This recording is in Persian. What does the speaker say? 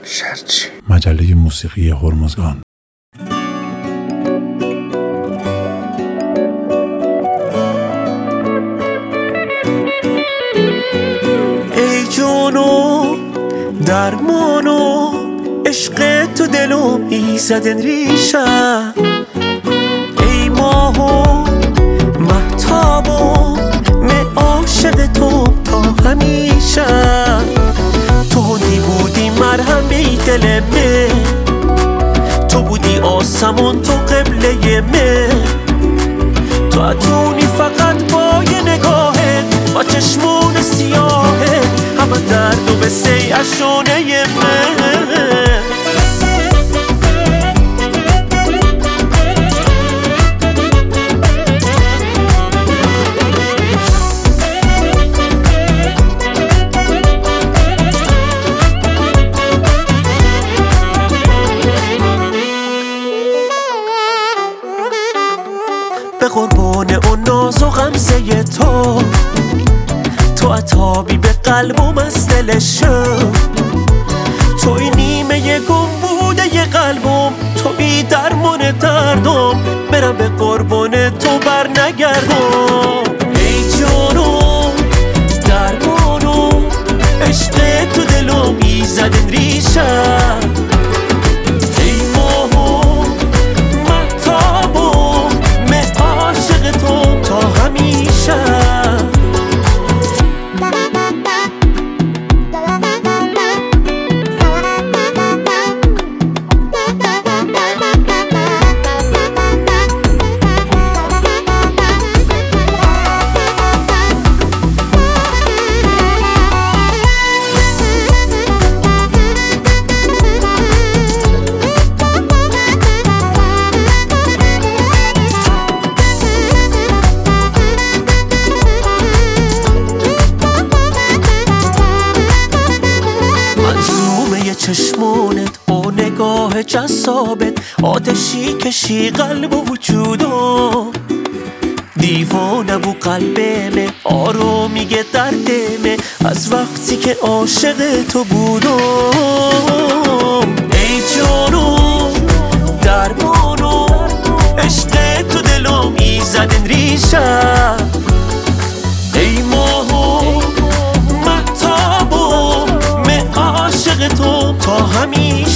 شرچی، مجله موسیقی هرمزگان. ای جونو درمانو عشق تو دلم ایزدن ریشه، ای ماهو مهتابو من عاشق تو تا همیشه. تو بودی مرهمی دل من، تو بودی آسمون تو قبله من، تو اتونی فقط با یه نگاهت با چشمون سیاهت همه درد و بسی اشونه من. به قربون اون ناز و غمزه تو عطابی به قلبم از دلشم، توی نیمه گم بوده ی قلبم، توی درمان دردم، برم به قربون تو بر نگردم. ای جانو درمانو عشق تو دلم ایزدن ریشه، چشمونت و نگاه جذابت آتشی کشی قلب و وجودم، دیوانه و قلبمه آروم میگه دردمه از وقتی که عاشق تو بودم. ای جانو درمانو عشق تو دلم ایزدن ریشه، ای ماهو مهتابو من عاشق تو تا همیشه.